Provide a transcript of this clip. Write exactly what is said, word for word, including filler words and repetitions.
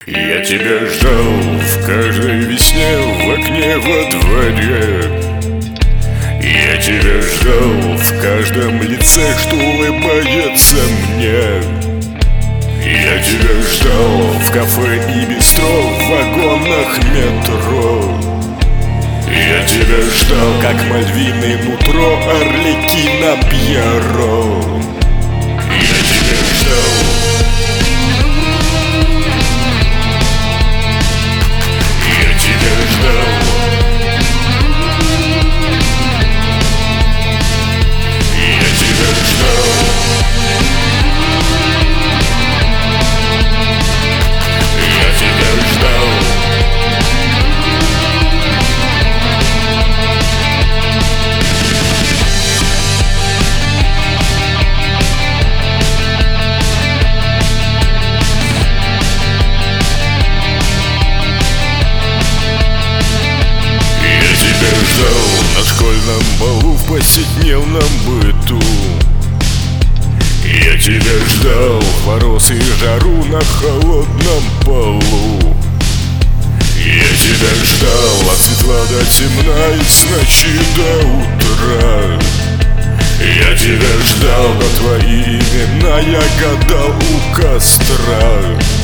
Я тебя ждал в каждой весне в окне во дворе. Я тебя ждал в каждом лице, что улыбается мне. Я тебя ждал в кафе и бистро, в вагонах метро. Я тебя ждал, как мальвиное нутро Арлекина Пьеро. Я тебя ждал. На школьном балу, в повседневном быту. Я тебя ждал в мороз и жару на холодном полу. Я тебя ждал от светла до темна и с ночи до утра. Я тебя ждал, но твои имена я гадал у костра.